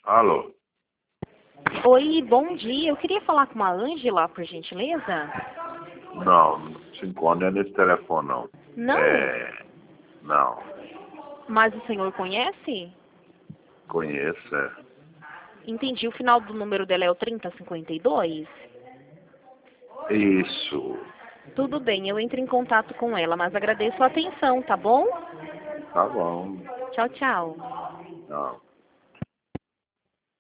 Alô? Oi, bom dia. Eu queria falar com a Ângela, por gentileza. Não se encontra nesse telefone, não. Não? Não. Mas o senhor conhece? Conheço, Entendi. O final do número dela é o 3052? Isso. Tudo bem, eu entro em contato com ela, mas agradeço a atenção, tá bom? Tá bom. Tchau, tchau. Não.